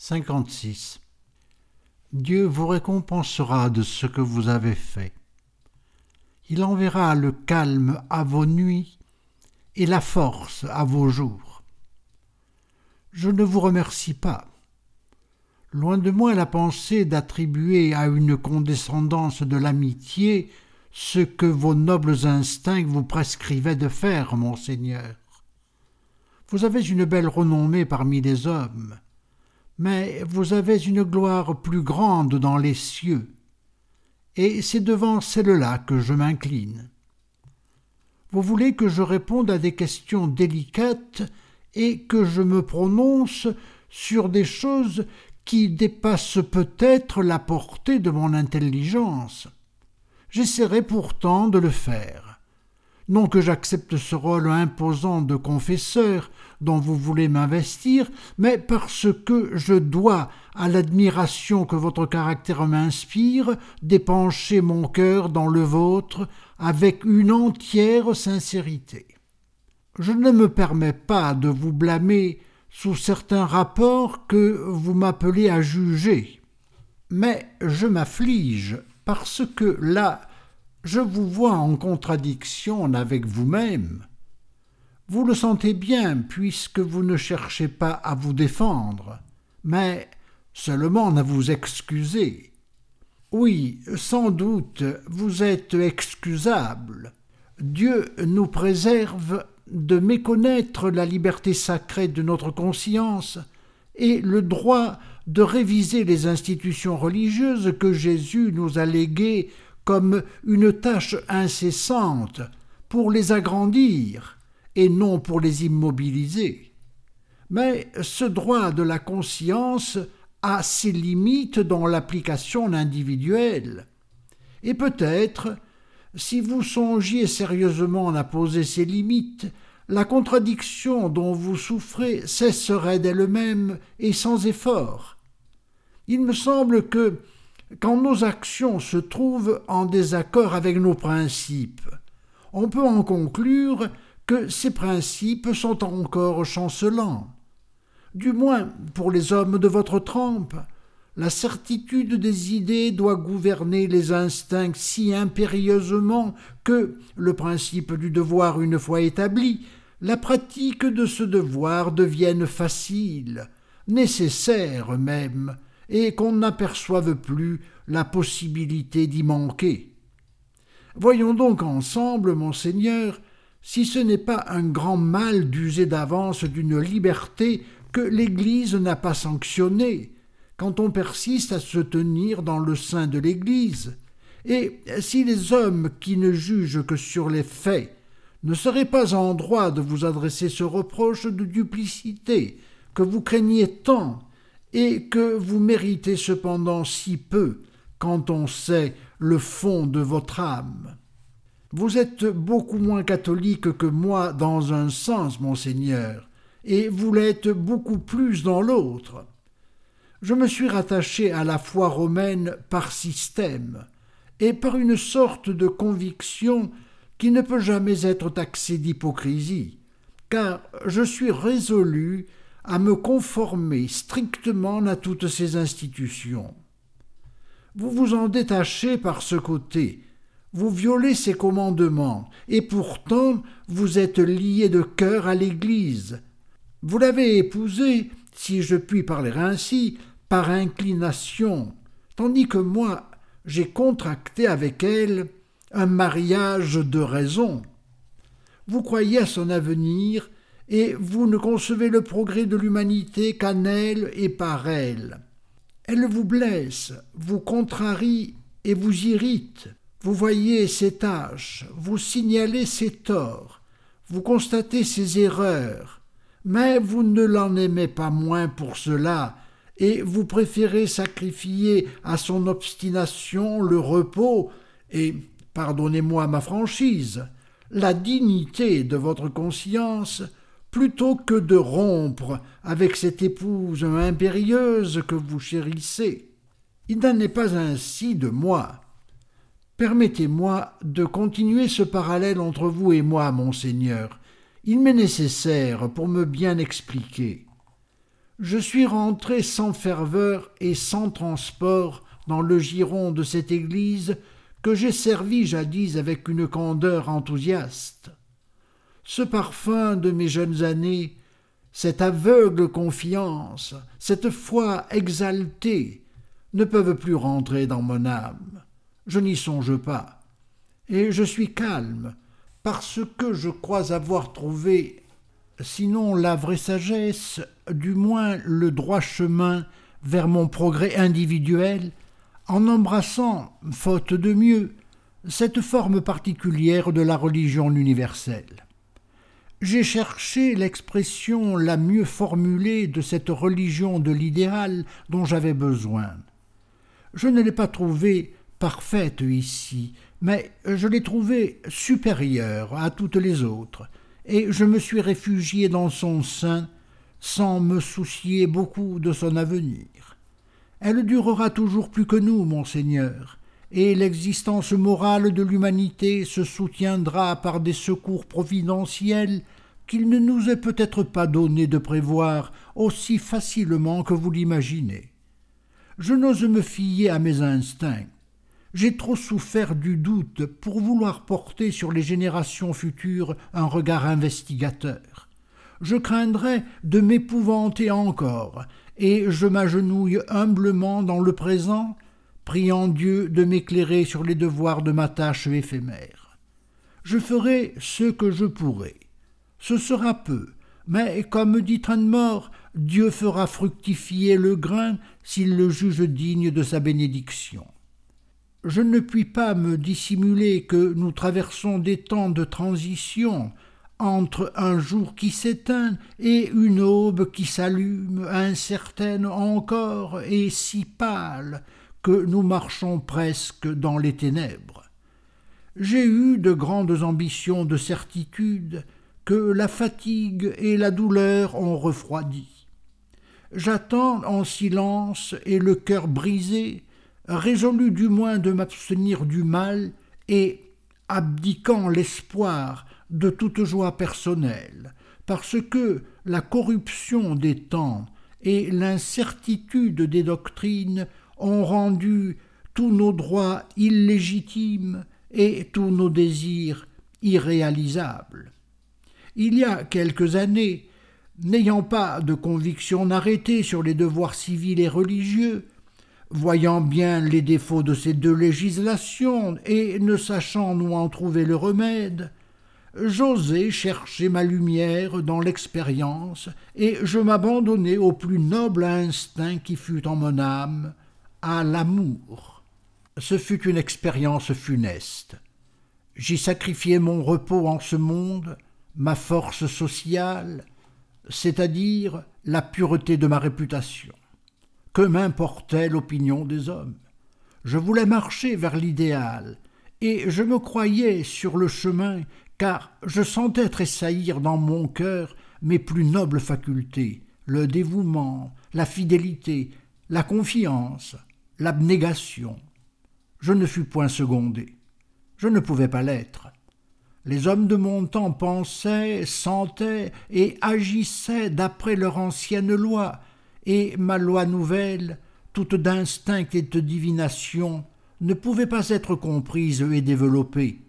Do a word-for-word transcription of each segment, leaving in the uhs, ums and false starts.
cinquante-six. Dieu vous récompensera de ce que vous avez fait. Il enverra le calme à vos nuits et la force à vos jours. Je ne vous remercie pas. Loin de moi la pensée d'attribuer à une condescendance de l'amitié ce que vos nobles instincts vous prescrivaient de faire, mon Seigneur. Vous avez une belle renommée parmi les hommes, mais vous avez une gloire plus grande dans les cieux, et c'est devant celle-là que je m'incline. Vous voulez que je réponde à des questions délicates et que je me prononce sur des choses qui dépassent peut-être la portée de mon intelligence. J'essaierai pourtant de le faire. Non que j'accepte ce rôle imposant de confesseur dont vous voulez m'investir, mais parce que je dois, à l'admiration que votre caractère m'inspire, d'épancher mon cœur dans le vôtre avec une entière sincérité. Je ne me permets pas de vous blâmer sous certains rapports que vous m'appelez à juger, mais je m'afflige parce que là, je vous vois en contradiction avec vous-même. Vous le sentez bien puisque vous ne cherchez pas à vous défendre, mais seulement à vous excuser. Oui, sans doute, vous êtes excusable. Dieu nous préserve de méconnaître la liberté sacrée de notre conscience et le droit de réviser les institutions religieuses que Jésus nous a léguées comme une tâche incessante pour les agrandir et non pour les immobiliser. Mais ce droit de la conscience a ses limites dans l'application individuelle. Et peut-être, si vous songiez sérieusement à poser ces limites, la contradiction dont vous souffrez cesserait d'elle-même et sans effort. Il me semble que, quand nos actions se trouvent en désaccord avec nos principes, on peut en conclure que ces principes sont encore chancelants. Du moins, pour les hommes de votre trempe, la certitude des idées doit gouverner les instincts si impérieusement que, le principe du devoir une fois établi, la pratique de ce devoir devienne facile, nécessaire même, et qu'on n'aperçoive plus la possibilité d'y manquer. Voyons donc ensemble, mon Seigneur, si ce n'est pas un grand mal d'user d'avance d'une liberté que l'Église n'a pas sanctionnée, quand on persiste à se tenir dans le sein de l'Église, et si les hommes qui ne jugent que sur les faits ne seraient pas en droit de vous adresser ce reproche de duplicité que vous craignez tant et que vous méritez cependant si peu quand on sait le fond de votre âme. Vous êtes beaucoup moins catholique que moi dans un sens, mon Seigneur, et vous l'êtes beaucoup plus dans l'autre. Je me suis rattaché à la foi romaine par système et par une sorte de conviction qui ne peut jamais être taxée d'hypocrisie, car je suis résolu à me conformer strictement à toutes ces institutions. Vous vous en détachez par ce côté, vous violez ces commandements, et pourtant vous êtes lié de cœur à l'Église. Vous l'avez épousée, si je puis parler ainsi, par inclination, tandis que moi, j'ai contracté avec elle un mariage de raison. Vous croyez à son avenir, et vous ne concevez le progrès de l'humanité qu'en elle et par elle. Elle vous blesse, vous contrarie et vous irrite. Vous voyez ses tâches, vous signalez ses torts, vous constatez ses erreurs, mais vous ne l'en aimez pas moins pour cela, et vous préférez sacrifier à son obstination le repos et, pardonnez-moi ma franchise, la dignité de votre conscience, plutôt que de rompre avec cette épouse impérieuse que vous chérissez. Il n'en est pas ainsi de moi. Permettez-moi de continuer ce parallèle entre vous et moi, mon Seigneur. Il m'est nécessaire pour me bien expliquer. Je suis rentré sans ferveur et sans transport dans le giron de cette église que j'ai servi jadis avec une candeur enthousiaste. Ce parfum de mes jeunes années, cette aveugle confiance, cette foi exaltée ne peuvent plus rentrer dans mon âme. Je n'y songe pas, et je suis calme, parce que je crois avoir trouvé, sinon la vraie sagesse, du moins le droit chemin vers mon progrès individuel, en embrassant, faute de mieux, cette forme particulière de la religion universelle. J'ai cherché l'expression la mieux formulée de cette religion de l'idéal dont j'avais besoin. Je ne l'ai pas trouvée parfaite ici, mais je l'ai trouvée supérieure à toutes les autres, et je me suis réfugié dans son sein sans me soucier beaucoup de son avenir. Elle durera toujours plus que nous, Monseigneur, et l'existence morale de l'humanité se soutiendra par des secours providentiels qu'il ne nous est peut-être pas donné de prévoir aussi facilement que vous l'imaginez. Je n'ose me fier à mes instincts. J'ai trop souffert du doute pour vouloir porter sur les générations futures un regard investigateur. Je craindrais de m'épouvanter encore, et je m'agenouille humblement dans le présent, priant Dieu de m'éclairer sur les devoirs de ma tâche éphémère. Je ferai ce que je pourrai. Ce sera peu, mais comme dit Trenmore, Dieu fera fructifier le grain s'il le juge digne de sa bénédiction. Je ne puis pas me dissimuler que nous traversons des temps de transition entre un jour qui s'éteint et une aube qui s'allume, incertaine encore et si pâle que nous marchons presque dans les ténèbres. J'ai eu de grandes ambitions de certitude que la fatigue et la douleur ont refroidi. J'attends en silence et le cœur brisé, résolu du moins de m'abstenir du mal et abdiquant l'espoir de toute joie personnelle, parce que la corruption des temps et l'incertitude des doctrines ont rendu tous nos droits illégitimes et tous nos désirs irréalisables. Il y a quelques années, n'ayant pas de conviction arrêtée sur les devoirs civils et religieux, voyant bien les défauts de ces deux législations et ne sachant où en trouver le remède, j'osai chercher ma lumière dans l'expérience et je m'abandonnai au plus noble instinct qui fut en mon âme, à l'amour. Ce fut une expérience funeste. J'y sacrifiai mon repos en ce monde, ma force sociale, c'est-à-dire la pureté de ma réputation. Que m'importait l'opinion des hommes? Je voulais marcher vers l'idéal, et je me croyais sur le chemin, car je sentais tressaillir dans mon cœur mes plus nobles facultés, le dévouement, la fidélité, la confiance, l'abnégation. Je ne fus point secondé. Je ne pouvais pas l'être. Les hommes de mon temps pensaient, sentaient et agissaient d'après leur ancienne loi, et ma loi nouvelle, toute d'instinct et de divination, ne pouvait pas être comprise et développée.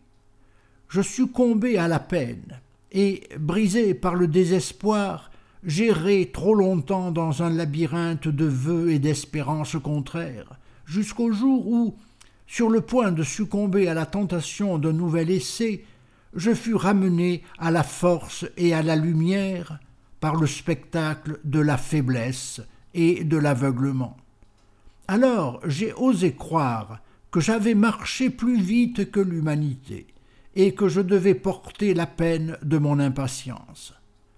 Je succombais à la peine, et, brisé par le désespoir, j'errai trop longtemps dans un labyrinthe de vœux et d'espérances contraires, jusqu'au jour où, sur le point de succomber à la tentation d'un nouvel essai, je fus ramené à la force et à la lumière par le spectacle de la faiblesse et de l'aveuglement. Alors j'ai osé croire que j'avais marché plus vite que l'humanité et que je devais porter la peine de mon impatience.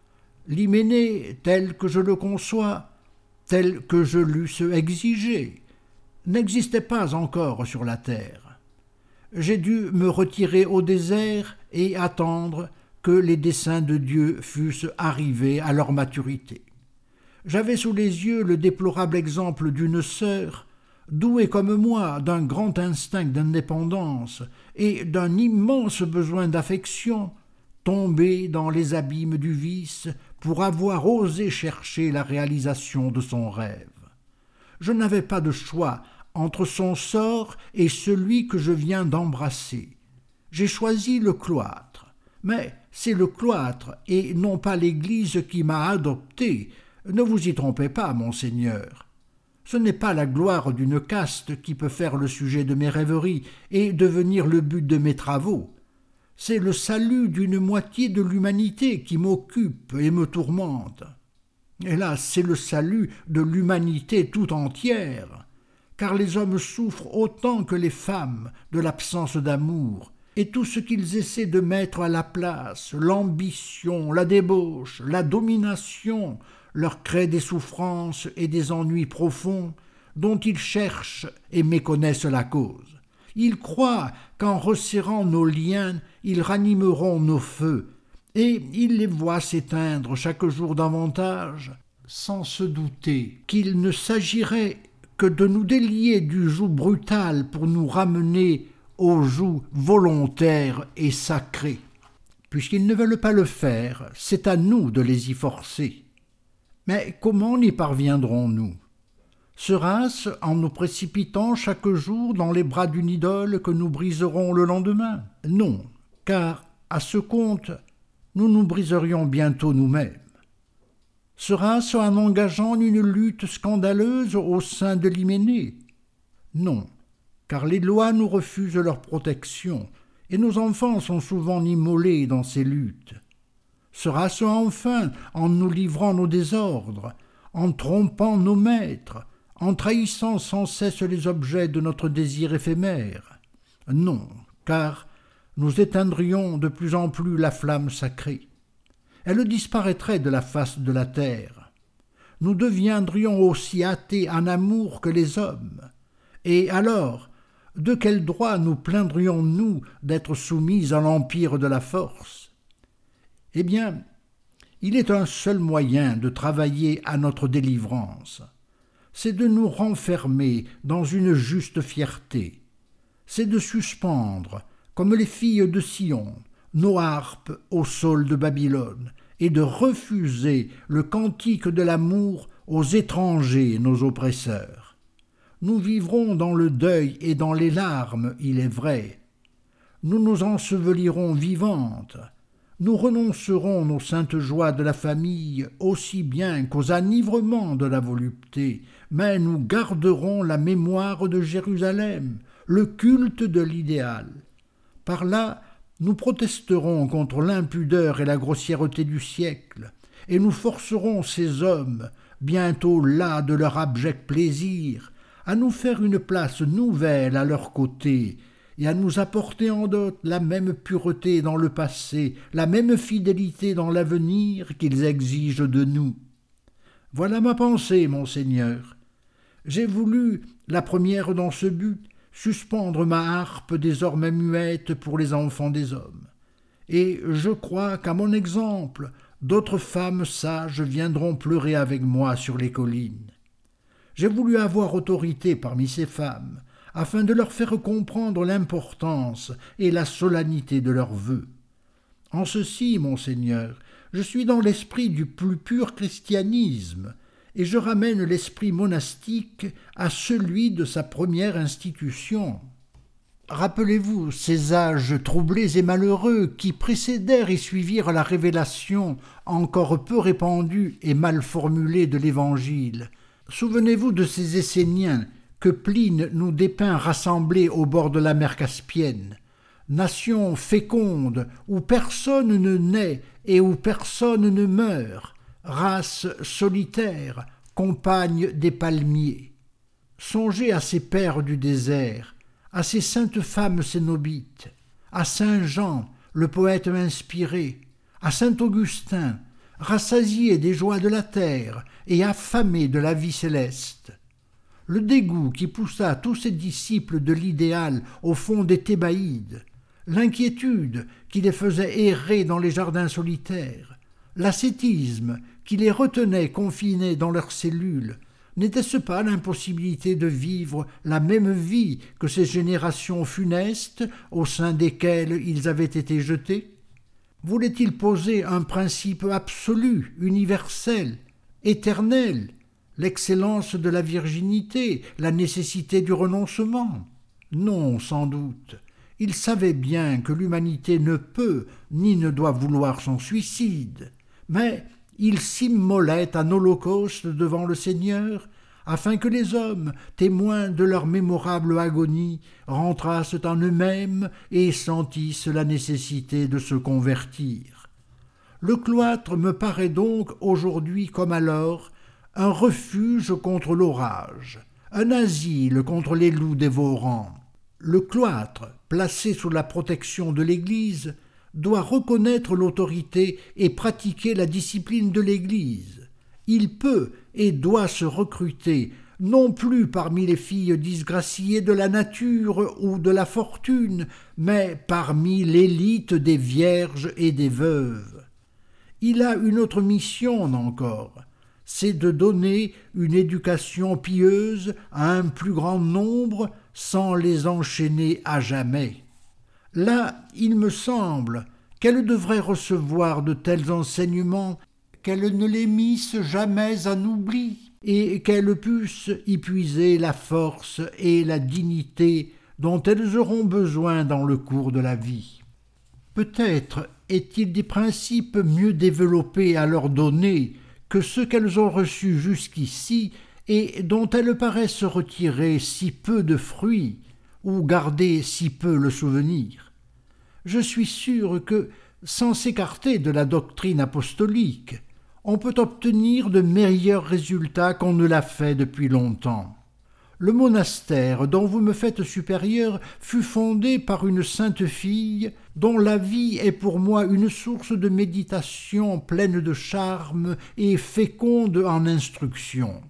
L'hyménée, tel que je le conçois, tel que je l'eusse exigé, n'existait pas encore sur la terre. J'ai dû me retirer au désert et attendre que les desseins de Dieu fussent arrivés à leur maturité. J'avais sous les yeux le déplorable exemple d'une sœur, douée comme moi d'un grand instinct d'indépendance et d'un immense besoin d'affection, tombé dans les abîmes du vice pour avoir osé chercher la réalisation de son rêve. Je n'avais pas de choix entre son sort et celui que je viens d'embrasser. J'ai choisi le cloître, mais c'est le cloître et non pas l'Église qui m'a adopté. Ne vous y trompez pas, monseigneur. Ce n'est pas la gloire d'une caste qui peut faire le sujet de mes rêveries et devenir le but de mes travaux. C'est le salut d'une moitié de l'humanité qui m'occupe et me tourmente. Hélas, c'est le salut de l'humanité tout entière, car les hommes souffrent autant que les femmes de l'absence d'amour, et tout ce qu'ils essaient de mettre à la place, l'ambition, la débauche, la domination, leur crée des souffrances et des ennuis profonds dont ils cherchent et méconnaissent la cause. Ils croient qu'en resserrant nos liens, ils ranimeront nos feux, et ils les voient s'éteindre chaque jour davantage, sans se douter qu'il ne s'agirait que de nous délier du joug brutal pour nous ramener au joug volontaire et sacré. Puisqu'ils ne veulent pas le faire, c'est à nous de les y forcer. Mais comment n'y parviendrons-nous ? Sera-ce en nous précipitant chaque jour dans les bras d'une idole que nous briserons le lendemain ? Non, car à ce compte, nous nous briserions bientôt nous-mêmes. Sera-ce en engageant une lutte scandaleuse au sein de l'hyménée ? Non, car les lois nous refusent leur protection, et nos enfants sont souvent immolés dans ces luttes. Sera-ce enfin en nous livrant nos désordres, en trompant nos maîtres, en trahissant sans cesse les objets de notre désir éphémère ? Non, car nous éteindrions de plus en plus la flamme sacrée. Elle disparaîtrait de la face de la terre. Nous deviendrions aussi athées en amour que les hommes. Et alors, de quel droit nous plaindrions-nous d'être soumis à l'empire de la force ? Eh bien, il est un seul moyen de travailler à notre délivrance. C'est de nous renfermer dans une juste fierté. C'est de suspendre, comme les filles de Sion, nos harpes au sol de Babylone, et de refuser le cantique de l'amour aux étrangers, nos oppresseurs. Nous vivrons dans le deuil et dans les larmes, il est vrai. Nous nous ensevelirons vivantes. Nous renoncerons nos saintes joies de la famille aussi bien qu'aux enivrements de la volupté, mais nous garderons la mémoire de Jérusalem, le culte de l'idéal. Par là, nous protesterons contre l'impudeur et la grossièreté du siècle, et nous forcerons ces hommes, bientôt las de leur abject plaisir, à nous faire une place nouvelle à leur côté, et à nous apporter en dot la même pureté dans le passé, la même fidélité dans l'avenir qu'ils exigent de nous. Voilà ma pensée, monseigneur. J'ai voulu, la première dans ce but, suspendre ma harpe désormais muette pour les enfants des hommes. Et je crois qu'à mon exemple, d'autres femmes sages viendront pleurer avec moi sur les collines. J'ai voulu avoir autorité parmi ces femmes, afin de leur faire comprendre l'importance et la solennité de leurs vœux. En ceci, monseigneur, je suis dans l'esprit du plus pur christianisme, et je ramène l'esprit monastique à celui de sa première institution. Rappelez-vous ces âges troublés et malheureux qui précédèrent et suivirent la révélation encore peu répandue et mal formulée de l'Évangile. Souvenez-vous de ces Esséniens que Pline nous dépeint rassemblés au bord de la mer Caspienne, nation féconde où personne ne naît et où personne ne meurt, race solitaire, compagne des palmiers. Songez à ces pères du désert, à ces saintes femmes cénobites, à saint Jean, le poète inspiré, à saint Augustin, rassasié des joies de la terre et affamé de la vie céleste. Le dégoût qui poussa tous ces disciples de l'idéal au fond des Thébaïdes, l'inquiétude qui les faisait errer dans les jardins solitaires, l'ascétisme qui les retenait confinés dans leurs cellules, n'était-ce pas l'impossibilité de vivre la même vie que ces générations funestes au sein desquelles ils avaient été jetés ? Voulait-il poser un principe absolu, universel, éternel, l'excellence de la virginité, la nécessité du renoncement? Non, sans doute. Il savait bien que l'humanité ne peut ni ne doit vouloir son suicide, mais il s'immolait en holocauste devant le Seigneur, afin que les hommes, témoins de leur mémorable agonie, rentrassent en eux-mêmes et sentissent la nécessité de se convertir. Le cloître me paraît donc aujourd'hui comme alors un refuge contre l'orage, un asile contre les loups dévorants. Le cloître, placé sous la protection de l'Église, doit reconnaître l'autorité et pratiquer la discipline de l'Église. Il peut et doit se recruter, non plus parmi les filles disgraciées de la nature ou de la fortune, mais parmi l'élite des vierges et des veuves. Il a une autre mission encore, c'est de donner une éducation pieuse à un plus grand nombre sans les enchaîner à jamais. Là, il me semble qu'elle devrait recevoir de tels enseignements qu'elle ne les misse jamais en oubli et qu'elle puisse y puiser la force et la dignité dont elles auront besoin dans le cours de la vie. Peut-être est-il des principes mieux développés à leur donner que ceux qu'elles ont reçus jusqu'ici et dont elles paraissent retirer si peu de fruits ou garder si peu le souvenir. Je suis sûr que, sans s'écarter de la doctrine apostolique, on peut obtenir de meilleurs résultats qu'on ne l'a fait depuis longtemps. Le monastère dont vous me faites supérieur fut fondé par une sainte fille dont la vie est pour moi une source de méditation pleine de charme et féconde en instruction.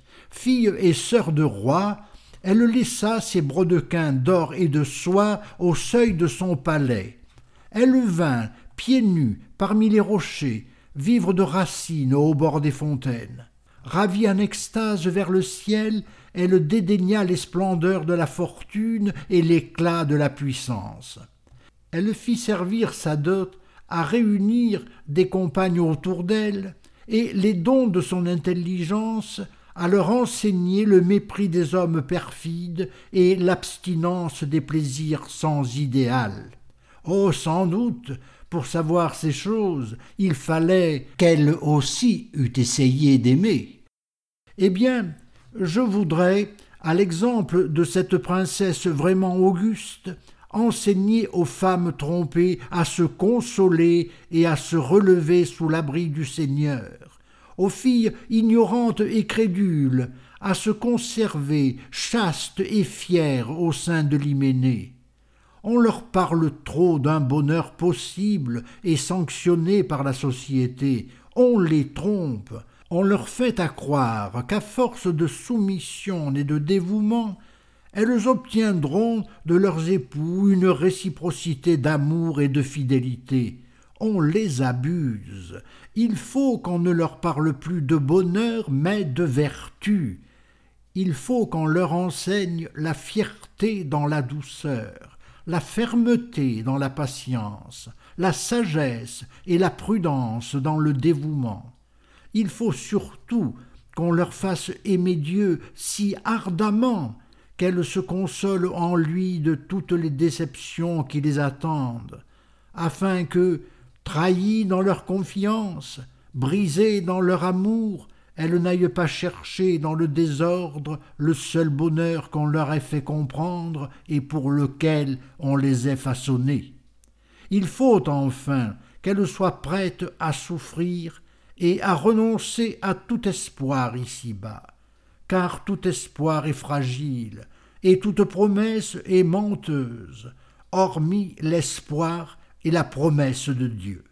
Fille et sœur de roi, elle laissa ses brodequins d'or et de soie au seuil de son palais. Elle vint, pieds nus, parmi les rochers, vivre de racines au bord des fontaines. Ravie en extase vers le ciel, elle dédaigna les splendeurs de la fortune et l'éclat de la puissance. Elle fit servir sa dot à réunir des compagnes autour d'elle, et les dons de son intelligence à leur enseigner le mépris des hommes perfides et l'abstinence des plaisirs sans idéal. Oh, sans doute, pour savoir ces choses, il fallait qu'elle aussi eût essayé d'aimer. Eh bien, je voudrais, à l'exemple de cette princesse vraiment auguste, enseigner aux femmes trompées à se consoler et à se relever sous l'abri du Seigneur, aux filles ignorantes et crédules à se conserver chastes et fières au sein de l'hyménée. On leur parle trop d'un bonheur possible et sanctionné par la société. On les trompe. On leur fait à croire qu'à force de soumission et de dévouement, elles obtiendront de leurs époux une réciprocité d'amour et de fidélité. On les abuse. Il faut qu'on ne leur parle plus de bonheur, mais de vertu. Il faut qu'on leur enseigne la fierté dans la douceur, la fermeté dans la patience, la sagesse et la prudence dans le dévouement. Il faut surtout qu'on leur fasse aimer Dieu si ardemment qu'elles se consolent en lui de toutes les déceptions qui les attendent, afin que, trahies dans leur confiance, brisées dans leur amour, elles n'aillent pas chercher dans le désordre le seul bonheur qu'on leur ait fait comprendre et pour lequel on les ait façonnées. Il faut enfin qu'elles soient prêtes à souffrir et à renoncer à tout espoir ici-bas, car tout espoir est fragile et toute promesse est menteuse, hormis l'espoir et la promesse de Dieu.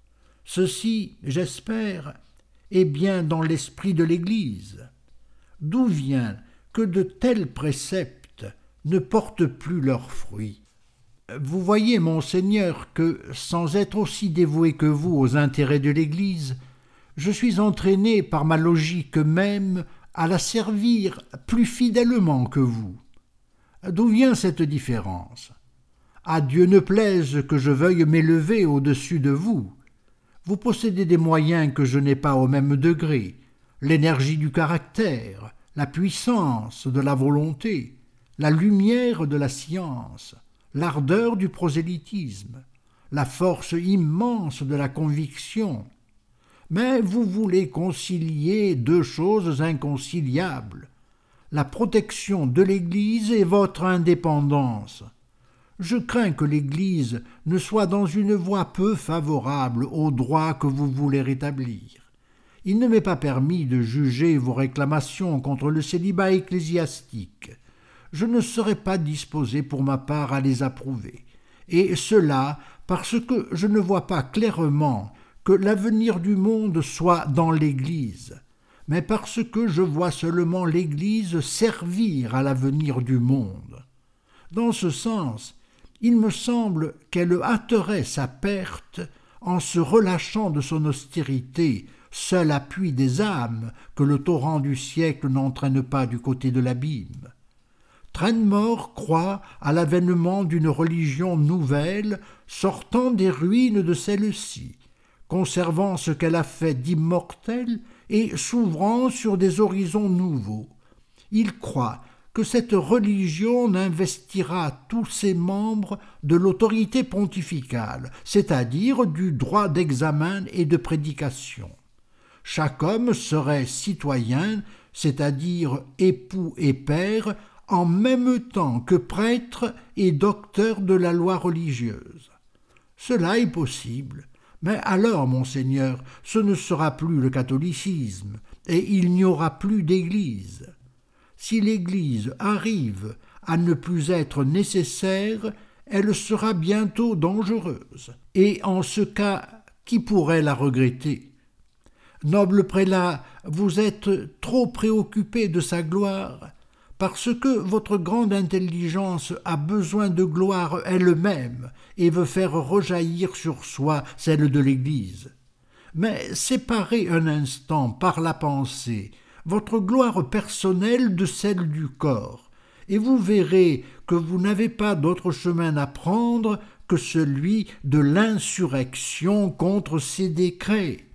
Ceci, j'espère, est bien dans l'esprit de l'Église. D'où vient que de tels préceptes ne portent plus leurs fruits? Vous voyez, monseigneur, que, sans être aussi dévoué que vous aux intérêts de l'Église, je suis entraîné par ma logique même à la servir plus fidèlement que vous. D'où vient cette différence? À Dieu ne plaise que je veuille m'élever au-dessus de vous. Vous possédez des moyens que je n'ai pas au même degré, l'énergie du caractère, la puissance de la volonté, la lumière de la science, l'ardeur du prosélytisme, la force immense de la conviction. Mais vous voulez concilier deux choses inconciliables, la protection de l'Église et votre indépendance. Je crains que l'Église ne soit dans une voie peu favorable au droit que vous voulez rétablir. Il ne m'est pas permis de juger vos réclamations contre le célibat ecclésiastique. Je ne serai pas disposé pour ma part à les approuver, et cela parce que je ne vois pas clairement que l'avenir du monde soit dans l'Église, mais parce que je vois seulement l'Église servir à l'avenir du monde. Dans ce sens, il me semble qu'elle hâterait sa perte en se relâchant de son austérité, seul appui des âmes que le torrent du siècle n'entraîne pas du côté de l'abîme. Trenmore croit à l'avènement d'une religion nouvelle sortant des ruines de celle-ci, conservant ce qu'elle a fait d'immortel et s'ouvrant sur des horizons nouveaux. Il croit que cette religion investira tous ses membres de l'autorité pontificale, c'est-à-dire du droit d'examen et de prédication. Chaque homme serait citoyen, c'est-à-dire époux et père, en même temps que prêtre et docteur de la loi religieuse. Cela est possible, mais alors, monseigneur, ce ne sera plus le catholicisme, et il n'y aura plus d'Église. Si l'Église arrive à ne plus être nécessaire, elle sera bientôt dangereuse, et en ce cas, qui pourrait la regretter? Noble prélat, vous êtes trop préoccupé de sa gloire, parce que votre grande intelligence a besoin de gloire elle-même et veut faire rejaillir sur soi celle de l'Église. Mais séparez un instant par la pensée votre gloire personnelle de celle du corps, et vous verrez que vous n'avez pas d'autre chemin à prendre que celui de l'insurrection contre ces décrets.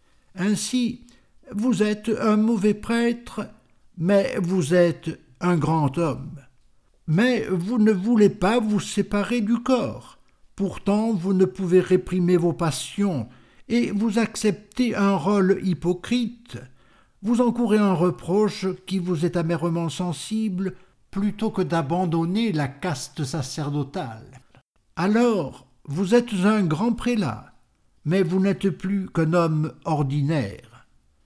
Ainsi, vous êtes un mauvais prêtre, mais vous êtes un grand homme. Mais vous ne voulez pas vous séparer du corps. Pourtant, vous ne pouvez réprimer vos passions, et vous acceptez un rôle hypocrite. Vous encourez un reproche qui vous est amèrement sensible, plutôt que d'abandonner la caste sacerdotale. Alors, vous êtes un grand prélat, mais vous n'êtes plus qu'un homme ordinaire.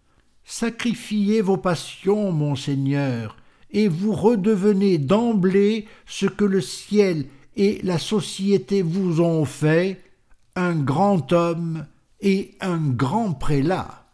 Sacrifiez vos passions, monseigneur, et vous redevenez d'emblée ce que le ciel et la société vous ont fait, un grand homme et un grand prélat.